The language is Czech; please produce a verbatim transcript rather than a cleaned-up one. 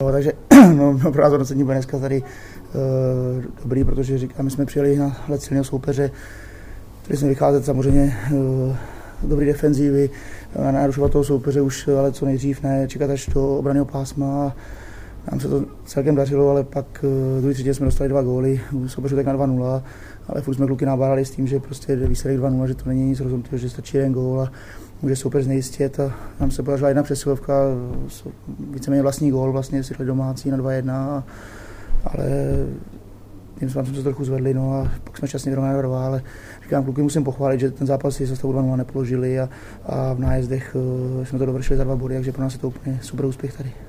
Jo, takže no, pro nás hodnocení bude dneska tady uh, dobrý, protože říkám, my jsme přijeli na let silného soupeře, který jsme vycházet samozřejmě uh, dobrý defenzívy, uh, narušovat toho soupeře už, ale co nejdřív, ne čekat až do obranného pásma. Nám se to celkem dařilo, ale pak uh, druhý třetí jsme dostali dva góly, soupeř tak na dva nula, ale furt jsme kluky nabádali s tím, že prostě výsledek dva nula, že to není nic rozumného, že stačí jeden gól a může soupeř znejistit a nám se podařila jedna přesilovka, víceméně vlastní gól, vlastně si šli domácí na dva jedna, ale tím jsme se trochu zvedli, no a pak jsme šťastně vyrovnali na dva, ale říkám, kluky musím pochválit, že ten zápas si za stavu dva nula nepoložili a, a v nájezdech jsme to dovršili za dva body, takže pro nás je to úplně super úspěch tady.